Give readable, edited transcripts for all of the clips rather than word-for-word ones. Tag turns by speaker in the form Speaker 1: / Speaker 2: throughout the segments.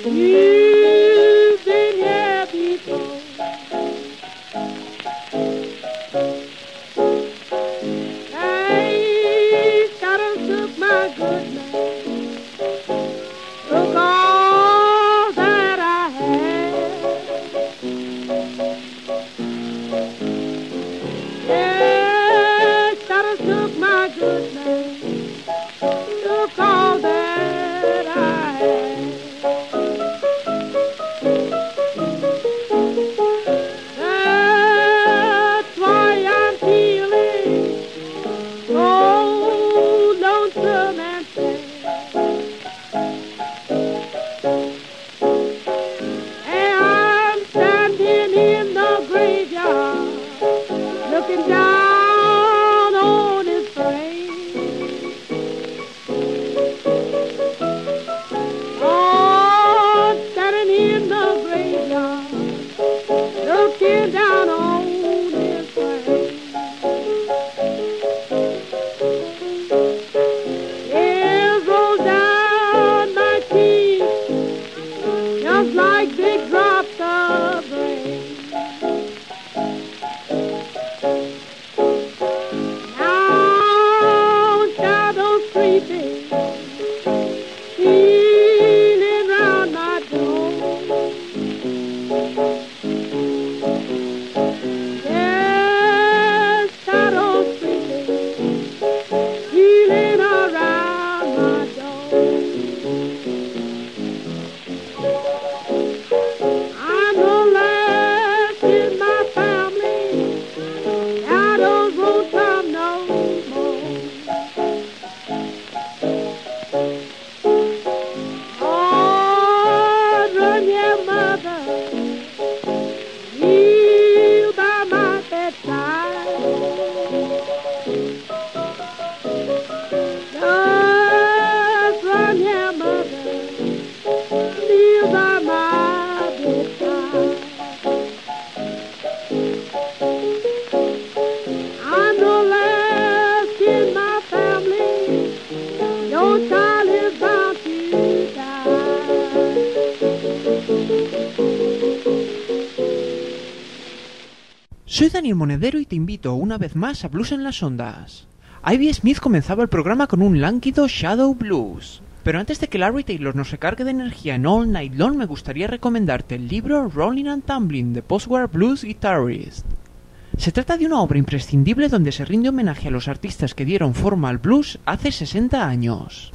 Speaker 1: You've been here before. Hey, shadows took my good man, took all that I had. Yeah, shadows took my good man, took all that I had. That's why I'm feeling so lonesome and sad. And I'm standing in the graveyard, looking down on his grave. Oh, standing in the graveyard, looking down on his grave. Tears roll down my cheeks, just like big drops of rain. Now shadows creeping, stealing round my door. Yes, shadows creeping, stealing around my door. I'm the last in my family. Shadows won't come no more. Oh, run, yeah, mother, kneel by my bedside. Just run, yeah, mother, kneel by my bedside. I'm the last in my family. Your child is bound to die.
Speaker 2: Soy Daniel Monedero y te invito una vez más a Blues en las Ondas. Ivy Smith comenzaba el programa con un lánguido Shadow Blues. Pero antes de que Larry Taylor nos recargue de energía en All Night Long, me gustaría recomendarte el libro Rolling and Tumbling de Postwar Blues Guitarist. Se trata de una obra imprescindible donde se rinde homenaje a los artistas que dieron forma al blues hace 60 años.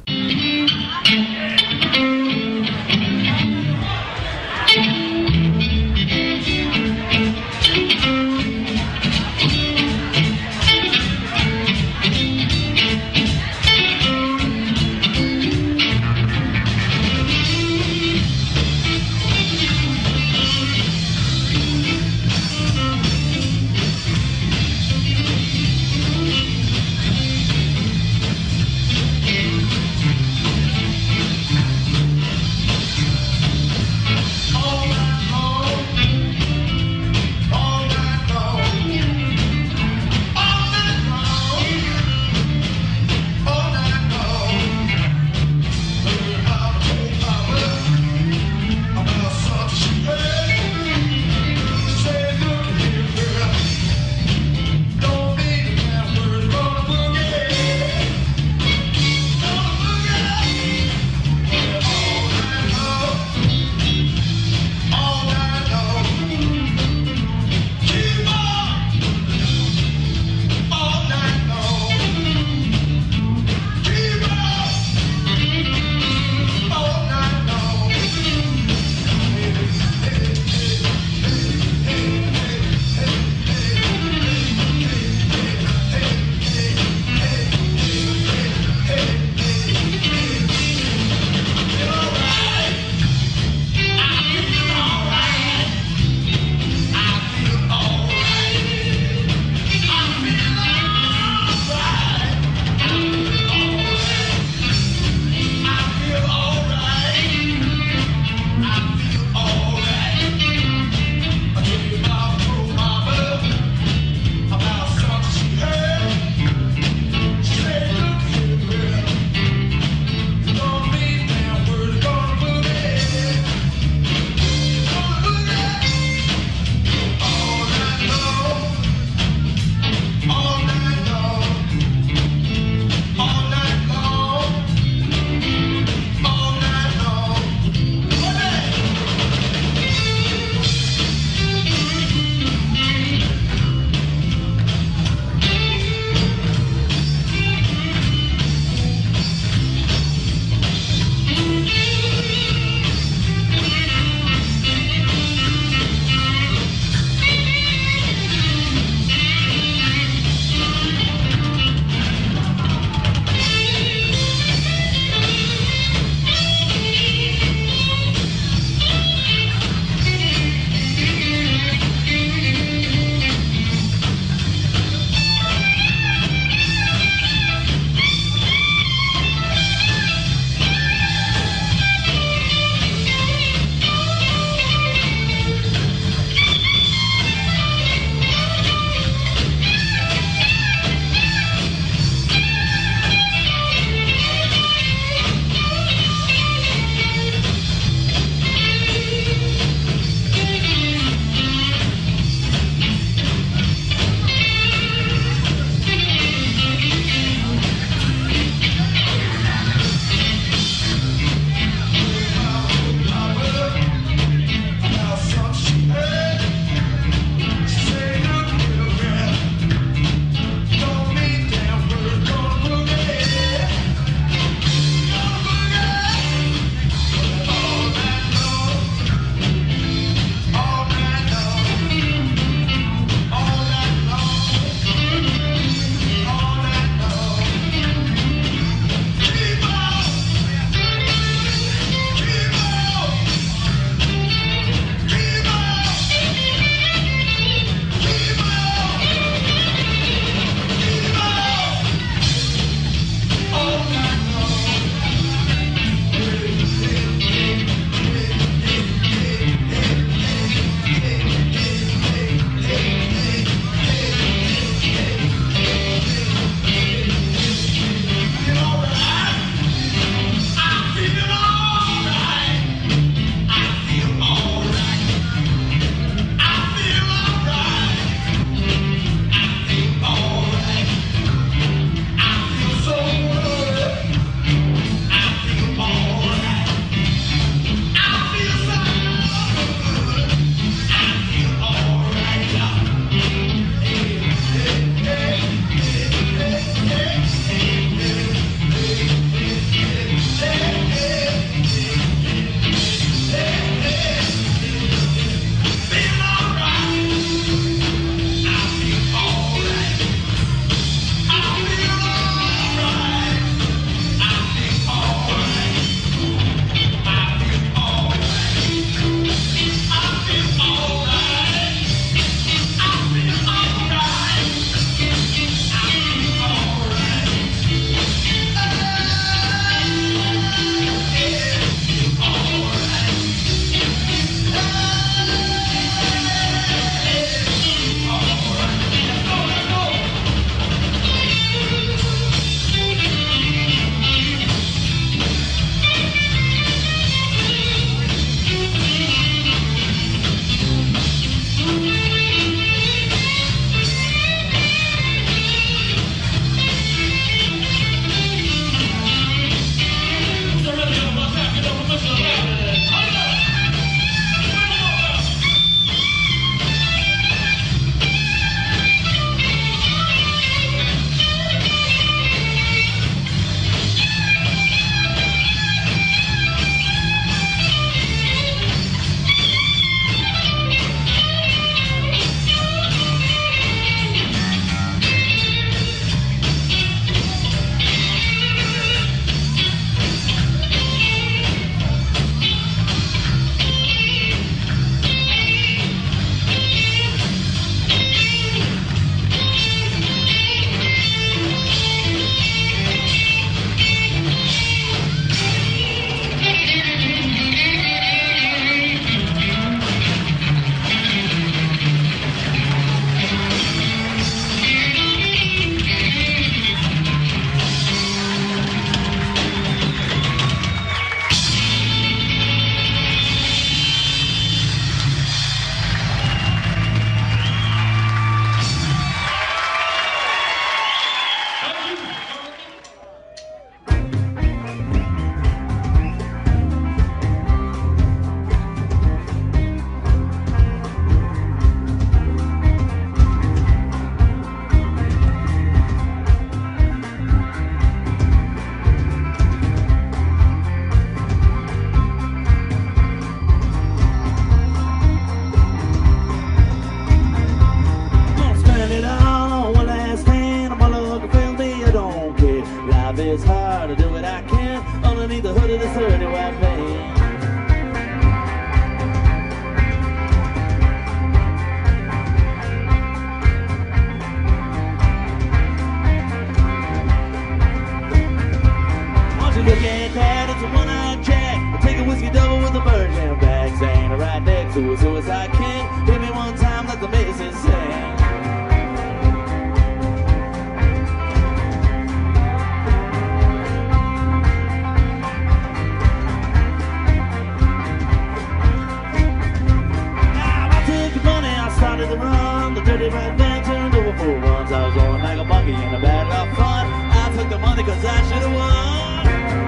Speaker 3: to a suicide king. Hit me one time, let the mason sing. Started to run, the dirty red van turned over 4 runs. I was rolling like a monkey in a bag of fun. I took the money cause I should have won.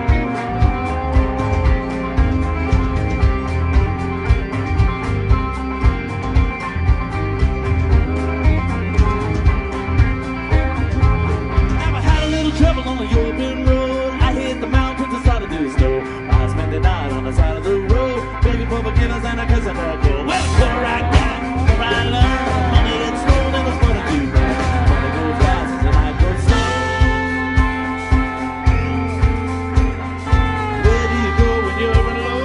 Speaker 3: Now I had a little trouble on the European road. I hit the mountains and started to snow. I spent the night on the side of the road, begging for forgiveness and a kiss and a go. Well, where I got I learned money gets stolen and there's money too bad. Money goes fast and I go slow. Where do you go when you're running low?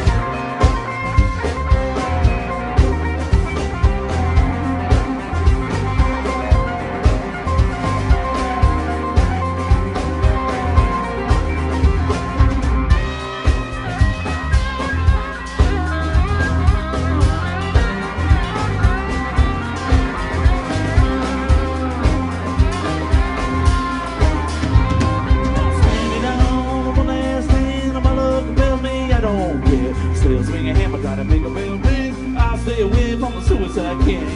Speaker 3: Still swinging hammer, gotta make a bell ring. I'll stay away from the suicide king.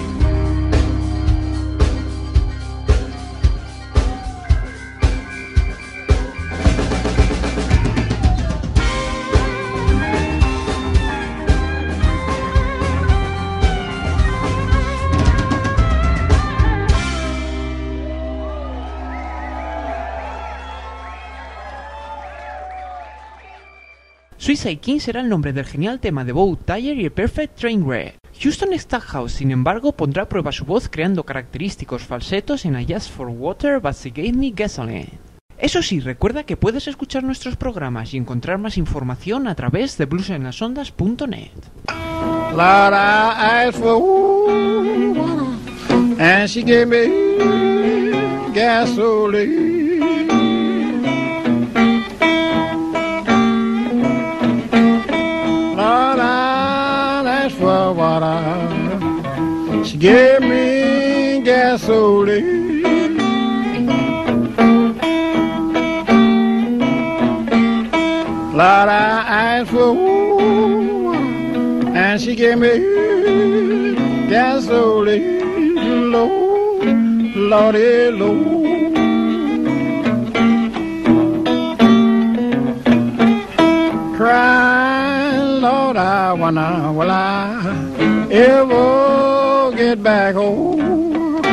Speaker 2: Suicide King será el nombre del genial tema de Bo Tyler y el Perfect Trainwreck. Houston Stackhouse, sin embargo, pondrá a prueba su voz creando característicos falsetos en I Just for Water But She Gave Me Gasoline. Eso sí, recuerda que puedes escuchar nuestros programas y encontrar más información a través de bluesenlasondas.net.
Speaker 4: Lord, I asked for water, and she gave me gasoline. Lord, I asked for water, she gave me gasoline. Lord, I asked for water, and she gave me gasoline. Lord, Lordy, Lord. Crying, Lord, I wonder, will I ever get back home?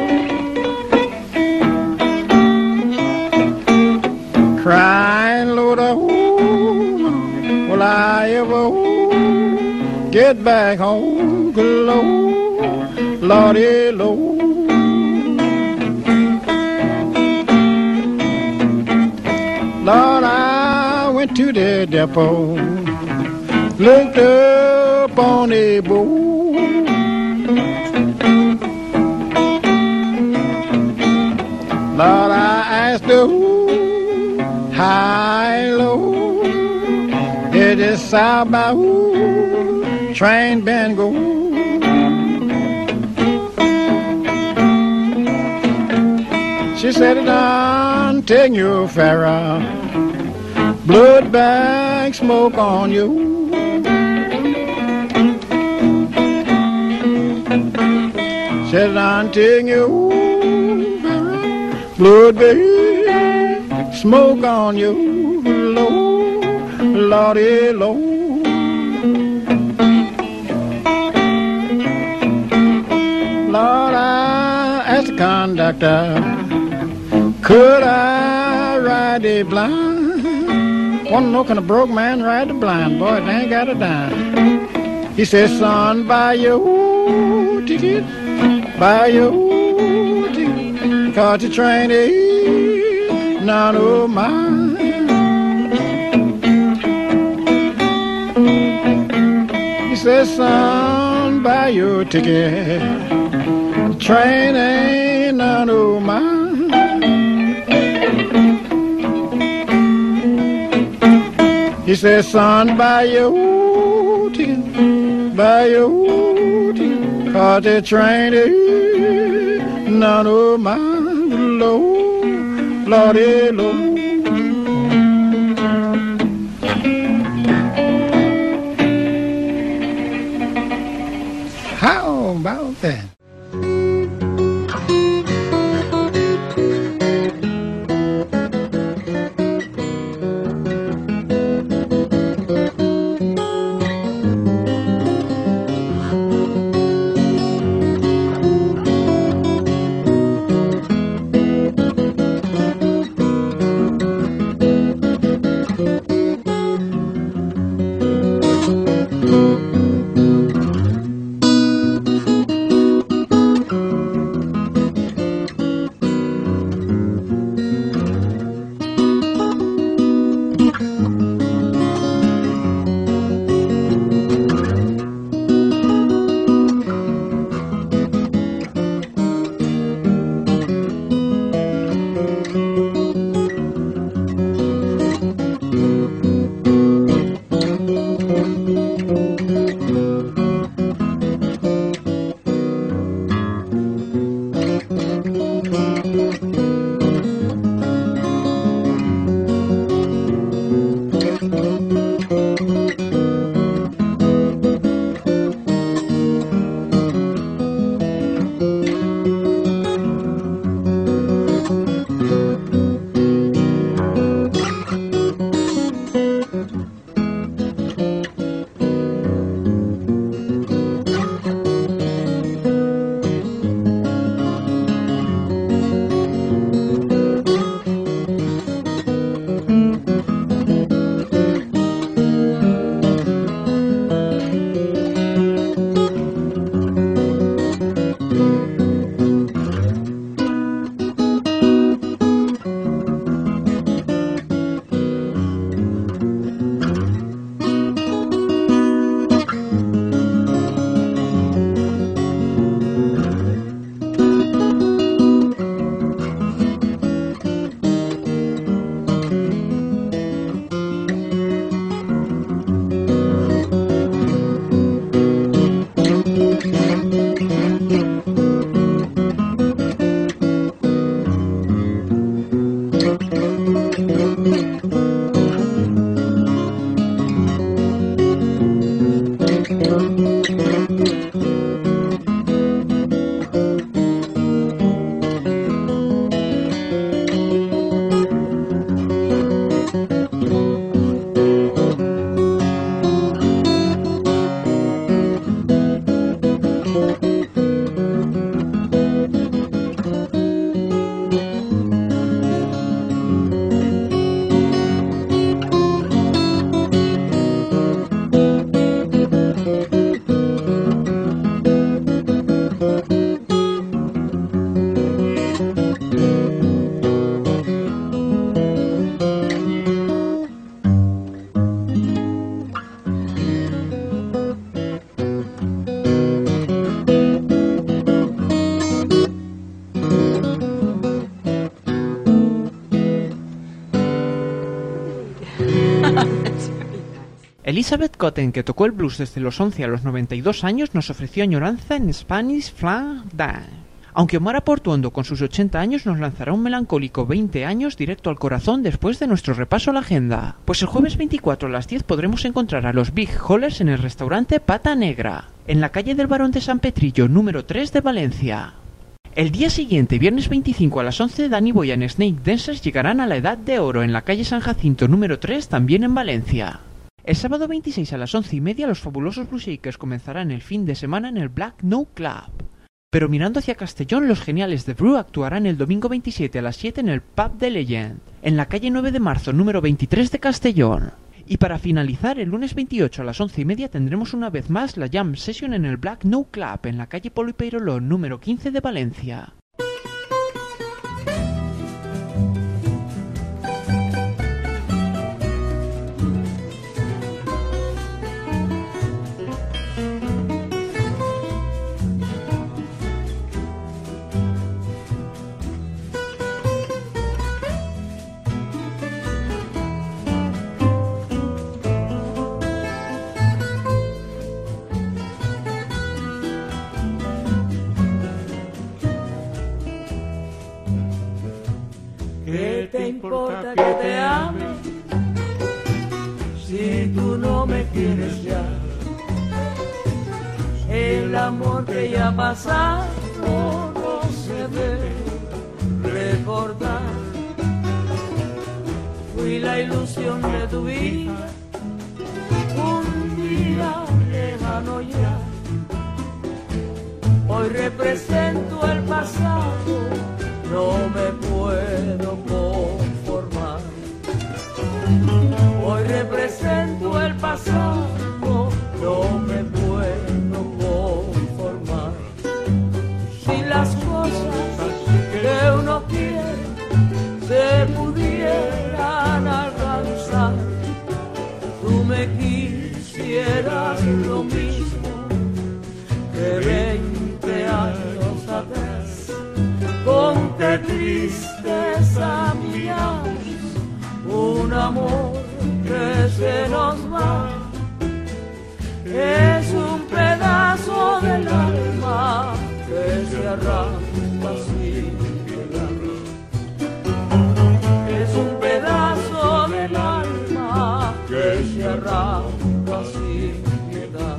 Speaker 4: Crying, Lord, will I ever get back home? Lord, Lordy, Lord. Lord, I went to the depot, looked up on the board. Lord, I asked the high, low, did this southbound train been go? She said, it done take you Farrah, blood bag smoke on you. Said, it done take you Farrah, blood bag smoke on you. Lord, Lordy, Lord. Lord, I asked the conductor, could I ride the blind? Wanna know, can a broke man ride the blind? Boy, they ain't got a dime. He said, son, buy your ticket, buy your ticket, 'cause the train is none of mine. He said, son, buy your ticket, the train ain't none of mine. He said, son, buy your ticket, by your teeth, 'cause the train is none of my Lord, Lordy, Lord. How about that?
Speaker 2: Elizabeth Cotten, que tocó el blues desde los 11 a los 92 años, nos ofreció añoranza en Spanish Flan Dance. Aunque Omar Portuondo con sus 80 años nos lanzará un melancólico 20 años directo al corazón después de nuestro repaso a la agenda. Pues el jueves 24 a las 10 podremos encontrar a los Big Hollers en el restaurante Pata Negra, en la calle del Barón de San Petrillo, número 3 de Valencia. El día siguiente, viernes 25 a las 11, Danny Boy and Snake Dancers llegarán a la Edad de Oro en la calle San Jacinto, número 3, también en Valencia. El sábado 26 a las 11:30 los fabulosos Blue Shakers comenzarán el fin de semana en el Black Note Club. Pero mirando hacia Castellón, los geniales de Brew actuarán el domingo 27 a las 7 en el Pub de Legend, en la calle 9 de marzo, número 23 de Castellón. Y para finalizar, el lunes 28 a las 11:30 tendremos una vez más la Jam Session en el Black Note Club, en la calle Polo y Peirolón, número 15 de Valencia.
Speaker 5: importa que te ame si tú no me quieres ya. El amor que ya ha pasado no se debe recordar. Fui la ilusión de tu vida, un día lejano ya. Hoy represento el pasado, no me puedo conformar. Hoy represento el pasado, no me puedo conformar. Si las cosas que uno quiere se pudieran alcanzar, tú me quisieras lo mismo que 20 años atrás. Con qué tristeza miramos un amor que se nos va. Es un pedazo del alma que se arranca sin piedad. Es un pedazo del alma que se arranca sin piedad.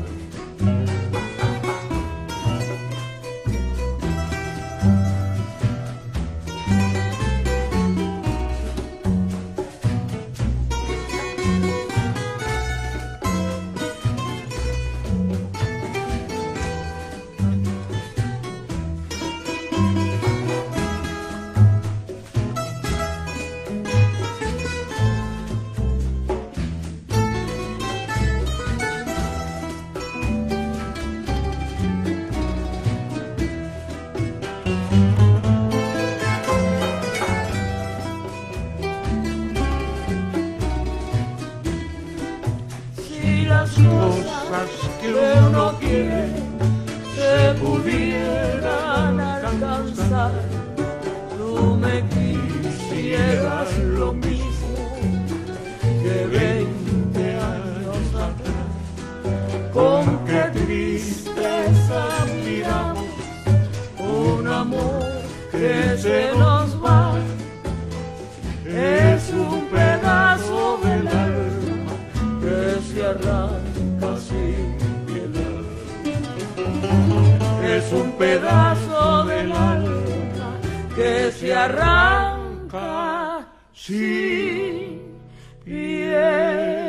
Speaker 5: Tú me quisieras lo mismo que 20 años atrás. Con qué tristeza miramos un amor que se nos va. Es un pedazo del alma que se arranca sin piedad. Es un pedazo del alma que se arranca sin piedad.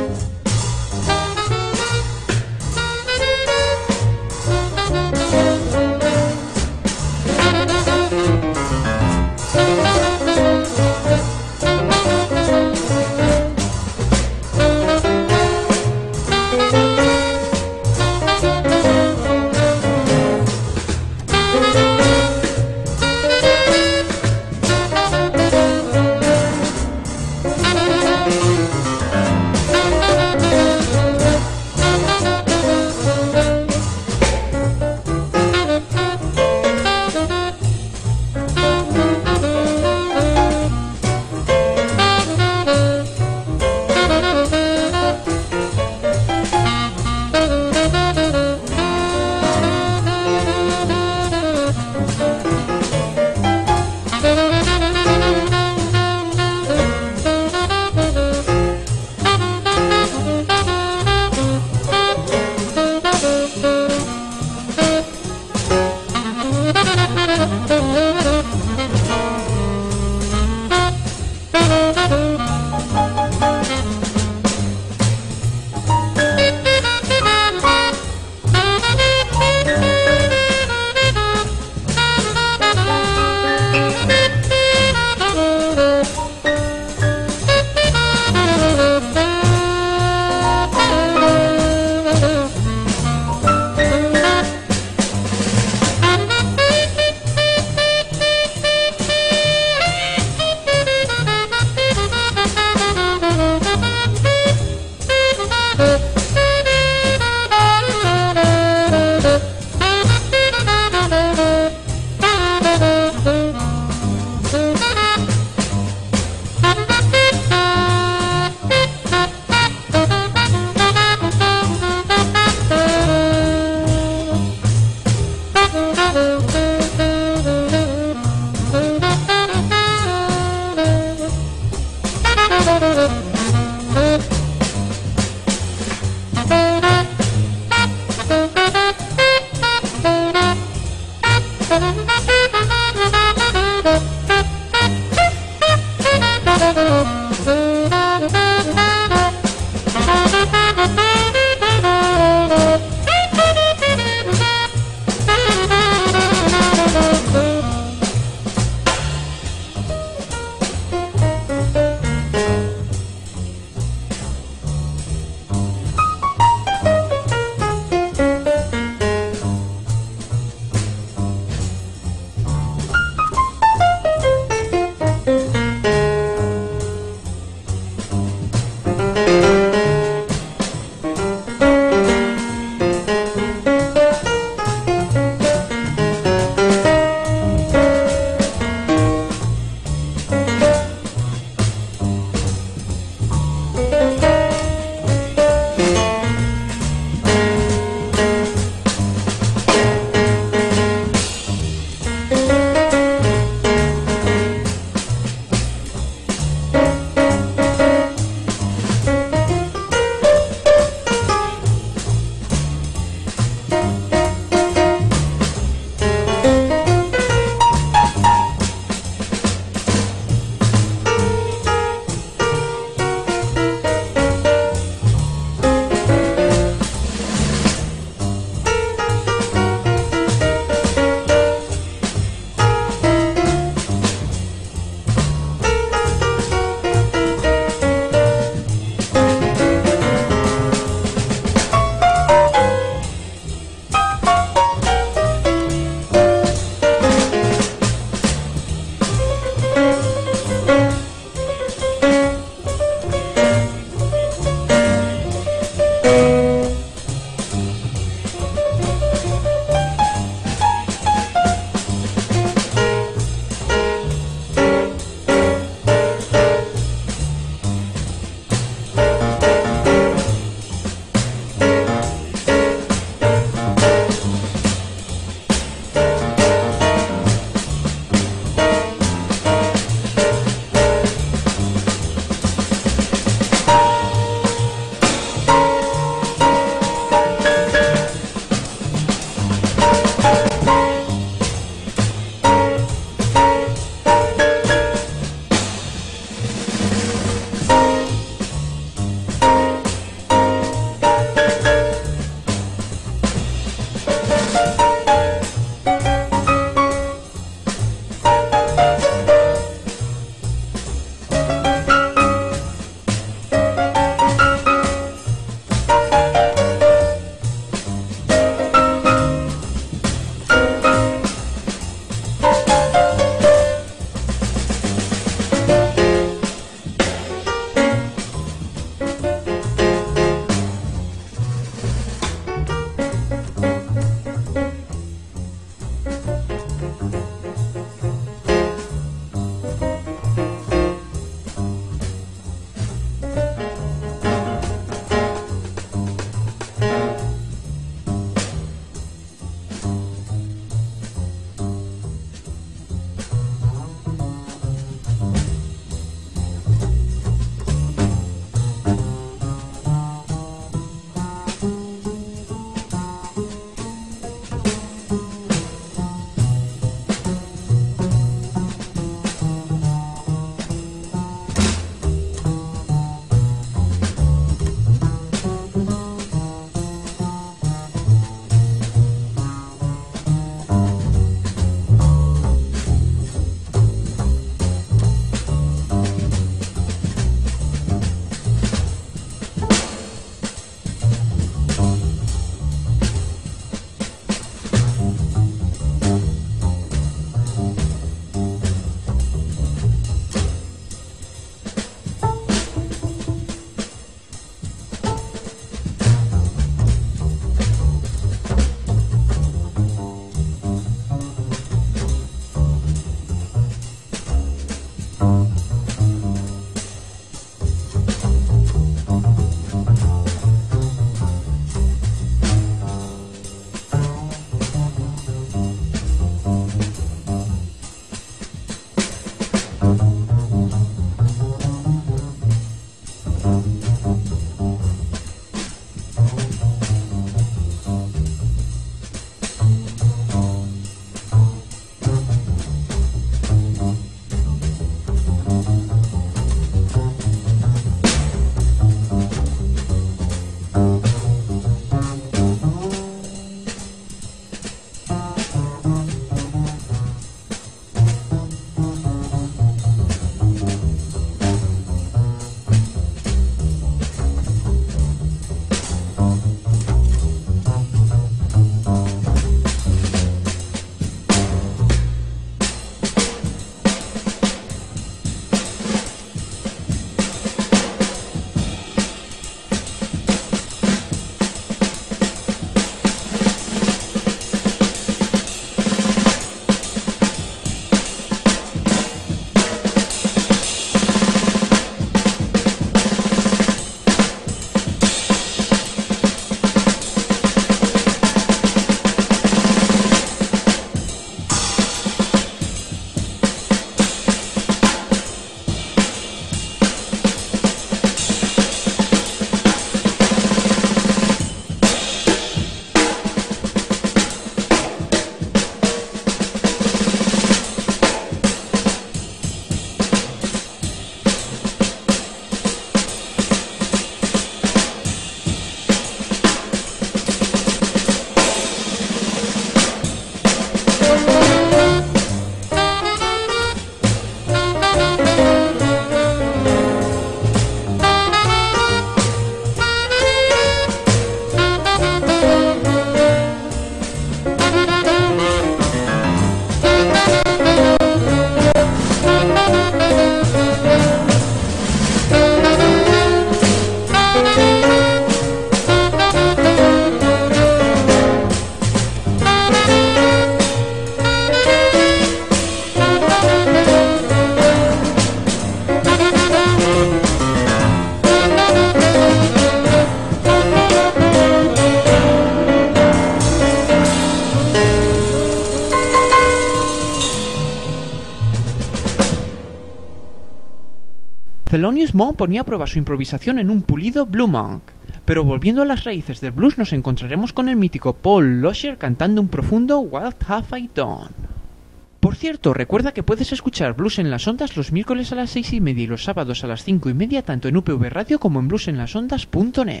Speaker 2: Thelonious Monk ponía a prueba su improvisación en un pulido Blue Monk. Pero volviendo a las raíces del blues, nos encontraremos con el mítico Paul Loescher cantando un profundo What Have I Done. Por cierto, recuerda que puedes escuchar Blues en las Ondas los miércoles a las 6:30 y los sábados a las 5:30 tanto en UPV Radio como en bluesenlasondas.net.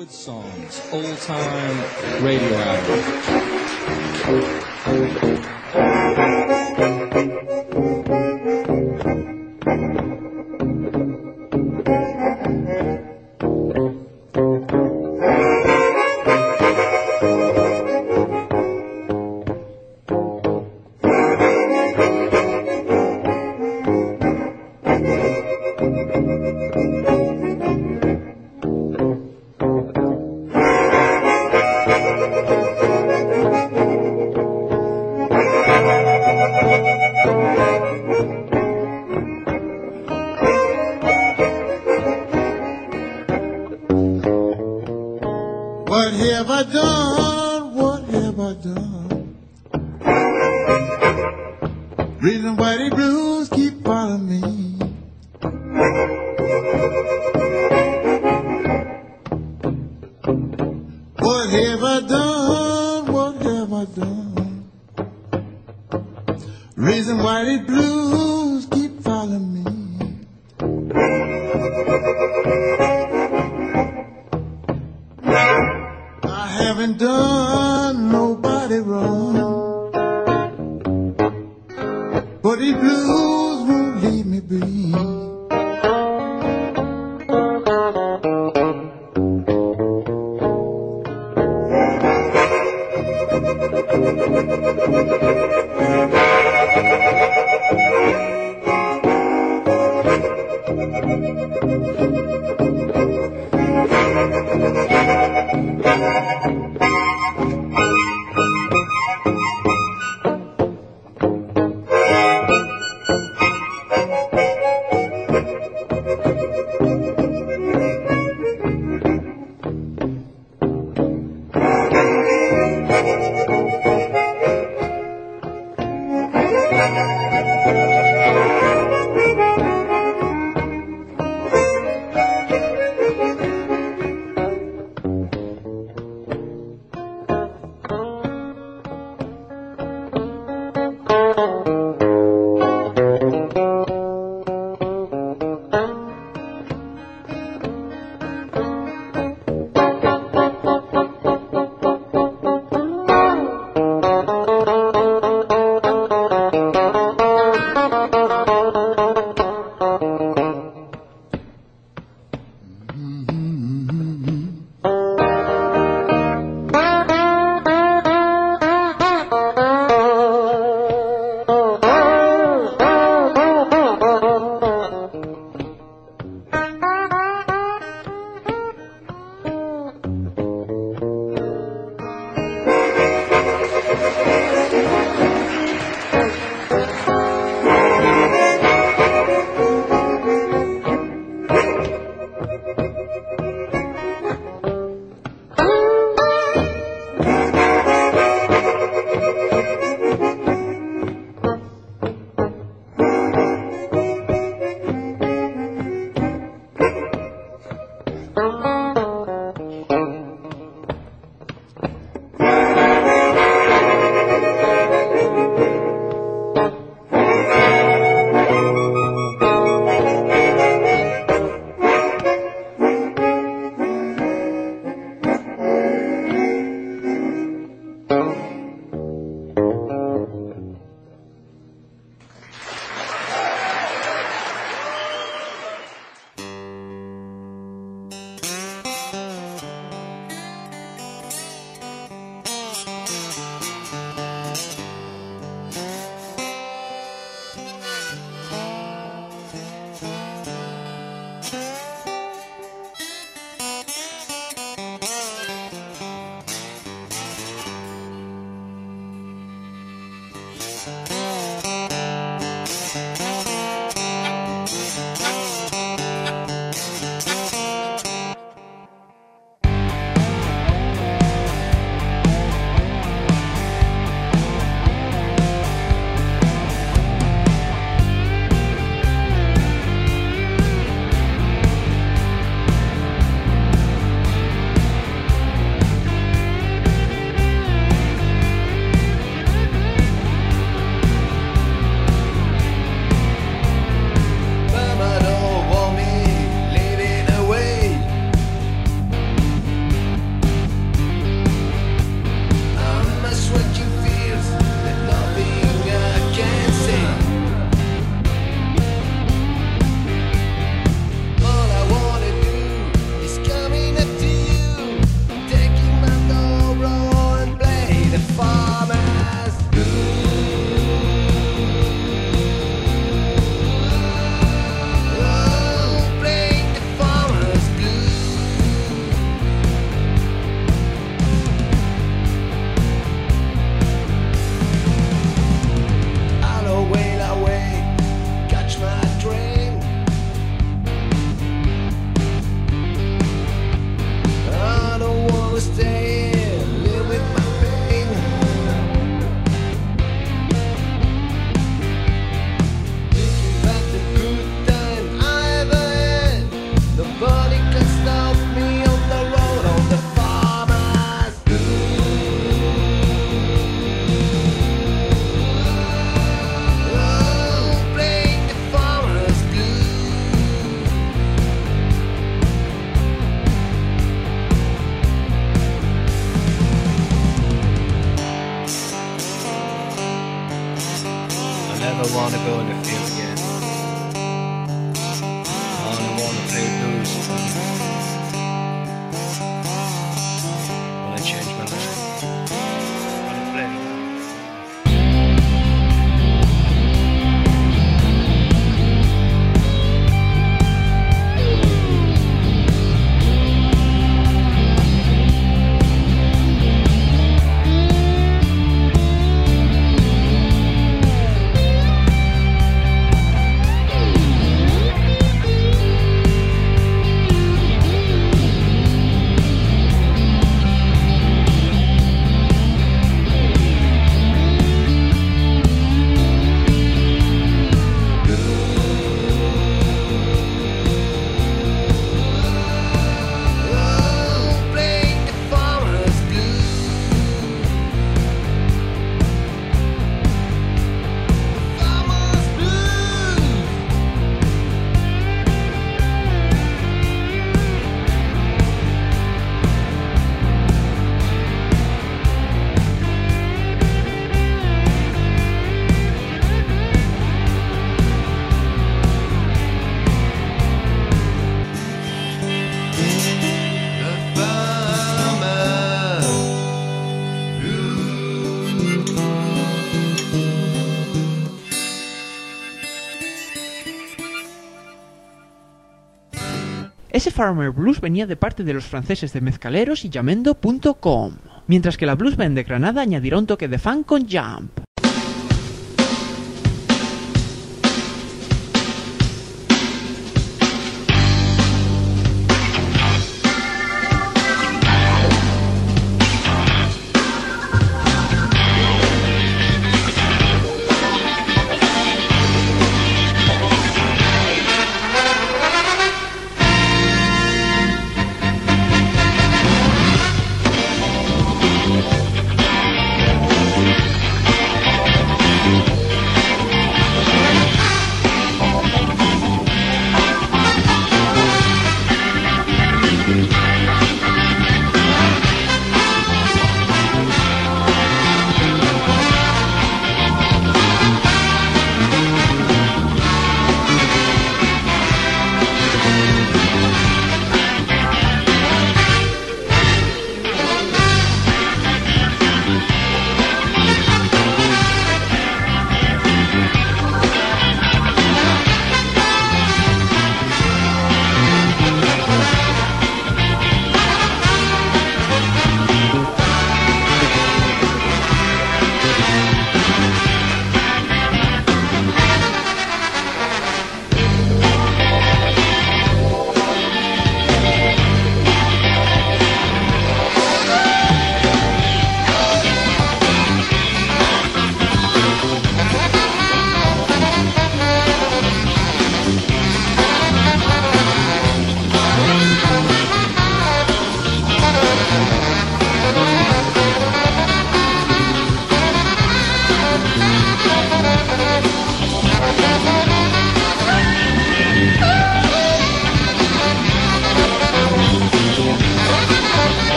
Speaker 6: What have I done? What have I done? Reason why the blues keep following me. What have I done? What have I done? Reason why the blues keep following me. I haven't done nobody wrong, but the blues won't leave me be.
Speaker 7: I want to go in the field again. And I want to play blues. When I change my life. When I play.
Speaker 2: Ese Farmer Blues venía de parte de los franceses de Mezcaleros y Yamendo.com, mientras que la Blues Band de Granada añadirá un toque de funk con Jump.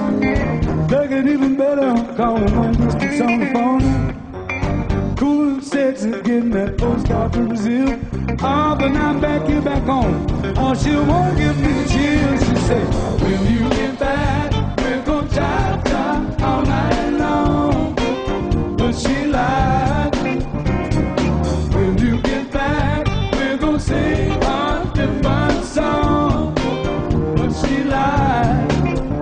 Speaker 8: Make it even better, calling long distance on the phone. Cool and sexy, getting that postcard from Brazil. Oh, but now I'm back here, back home. Oh, she won't give me the chills. She said, when you get back, we're gonna cha-cha all night long. But she lied. When you get back, we're gonna sing a different song. But she lied.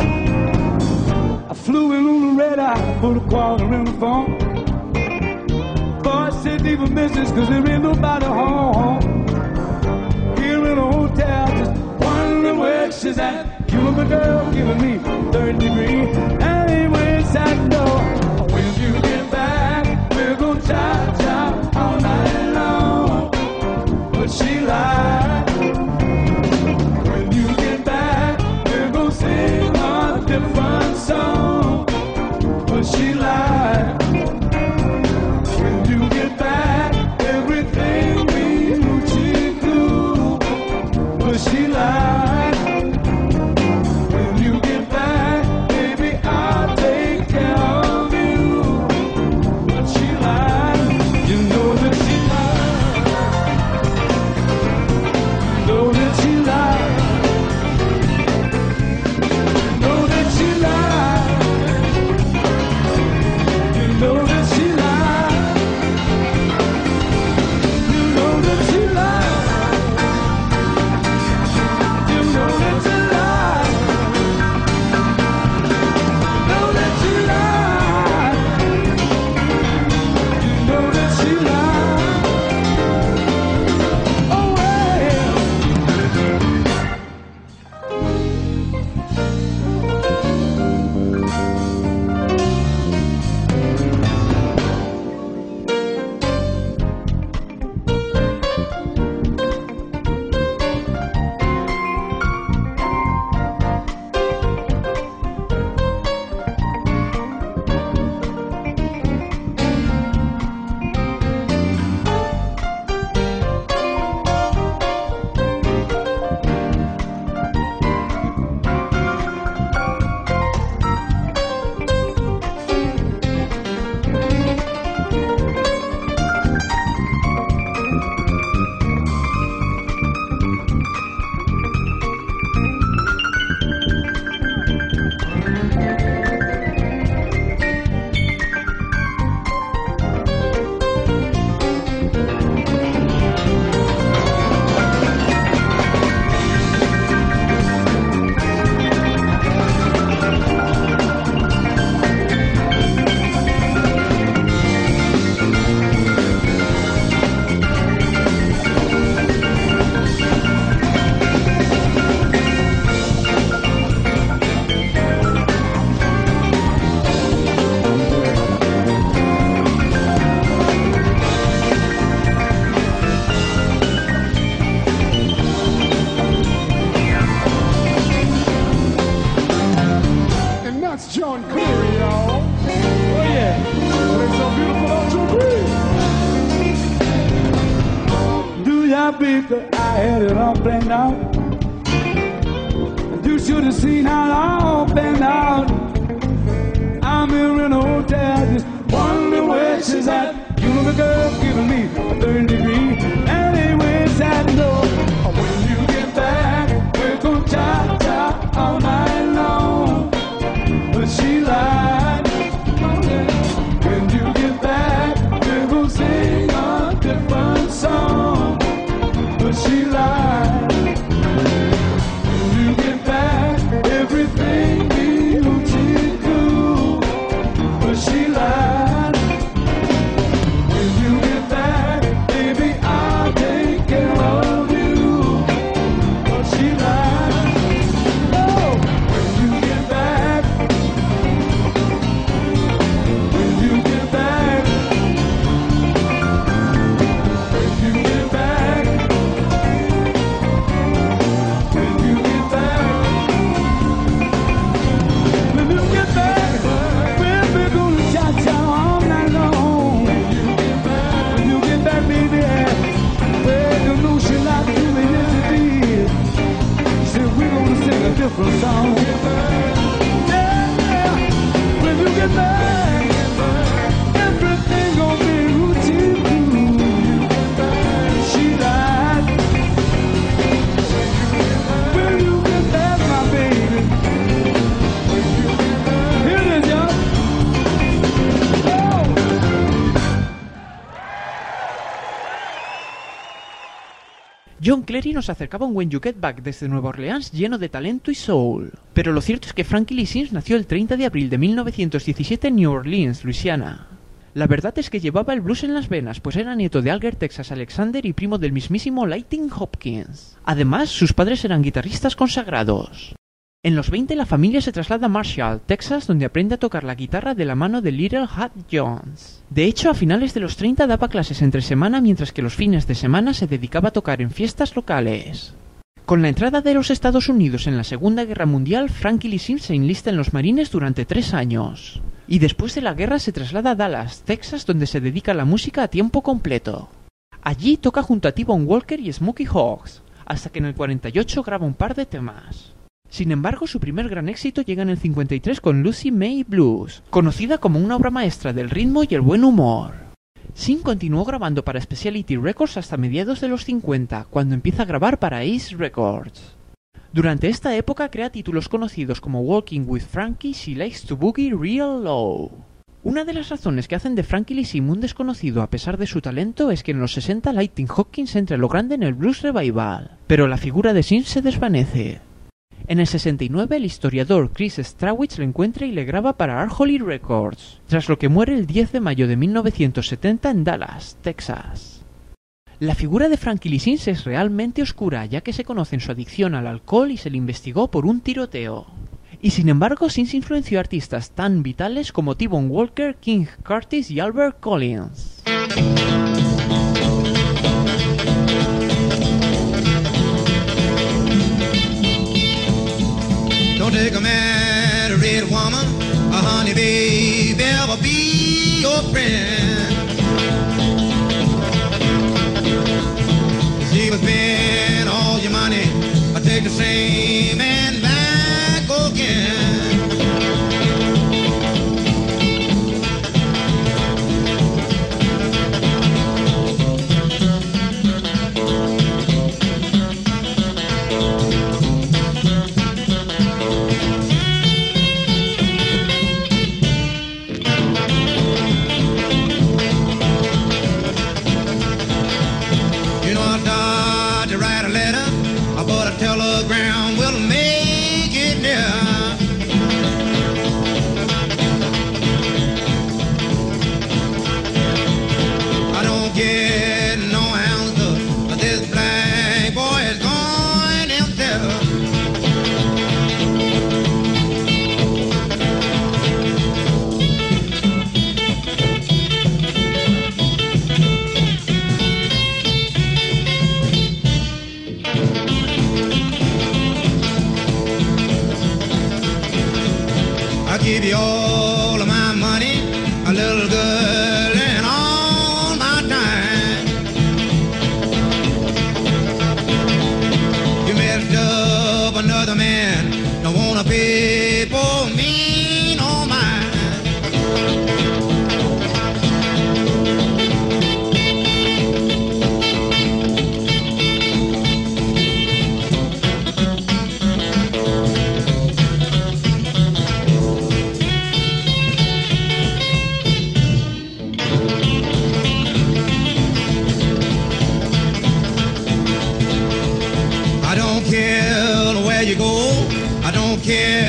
Speaker 8: I flew in on the red eye, put a quarter in the phone. Boy said leave a message, cause there ain't nobody home. Here in a hotel, just wondering where she's at. You and my girl giving me third degree. Anyway, it's that door. When you get back, we're gonna cha-cha all night long. But she lied. When you get back, we're gonna sing a different song. But she lied. When you get back, everything we knew she'd do. But she lied. When you get back, baby, I'll take care of you. But she lied. You know that she lied. You know that she lied. You know that she lied. You know that she lied. You know that she lied. You know that she lied. You know that she lied. You know that she lied. Oh, well. And that's John Cleary, y'all. Oh, yeah. It's so beautiful, don't you agree? Do ya beat that I had it all planned out? You should have seen how it all planned out. I'm here in a hotel, just wondering where she's at. You and the girl giving me a third degree. Anyway, it's that door. When you get back, we're gonna cha-cha all night long. But she lied. When you get back, we're gonna sing a different song. But she lied. When you get back, everything we knew she'd do. But she lied. When you get back, baby, I'll take care of you. But she lied. Oh, when you get back,
Speaker 2: John Cleary nos acercaba un When You Get Back desde Nueva Orleans lleno de talento y soul. Pero lo cierto es que Frankie Lee Sims nació el 30 de abril de 1917 en New Orleans, Luisiana. La verdad es que llevaba el blues en las venas, pues era nieto de Alger Texas Alexander y primo del mismísimo Lightning Hopkins. Además, sus padres eran guitarristas consagrados. En los 20 la familia se traslada a Marshall, Texas, donde aprende a tocar la guitarra de la mano de Little Hat Jones. De hecho, a finales de los 30 daba clases entre semana, mientras que los fines de semana se dedicaba a tocar en fiestas locales. Con la entrada de los Estados Unidos en la Segunda Guerra Mundial, Frankie Lee Sims se enlista en los Marines durante 3 años. Y después de la guerra se traslada a Dallas, Texas, donde se dedica a la música a tiempo completo. Allí toca junto a T-Bone Walker y Smokey Hawks, hasta que en el 48 graba un par de temas. Sin embargo, su primer gran éxito llega en el 53 con Lucy May Blues, conocida como una obra maestra del ritmo y el buen humor. Sim continuó grabando para Specialty Records hasta mediados de los 50, cuando empieza a grabar para Ace Records. Durante esta época crea títulos conocidos como Walking with Frankie, She Likes to Boogie Real Low. Una de las razones que hacen de Frankie Lee Sim un desconocido a pesar de su talento es que en los 60 Lightning Hopkins entra a lo grande en el Blues Revival, pero la figura de Sim se desvanece. En el 69 el historiador Chris Strawitz lo encuentra y le graba para Arholic Records, tras lo que muere el 10 de mayo de 1970 en Dallas, Texas. La figura de Frankie Lee Sims es realmente oscura, ya que se conoce su adicción al alcohol y se le investigó por un tiroteo. Y sin embargo, Sims influenció a artistas tan vitales como T-Bone Walker, King Curtis y Albert Collins.
Speaker 9: Don't take a mad red woman, a honey baby, ever be your friend. She will spend all your money, I take the same and back again. Telegram will make it there. I don't get no answer, but this black boy is going and tell. I give you all of my money, a little girl, and all my time. You messed up another man, don't wanna pay for me no mind. I don't care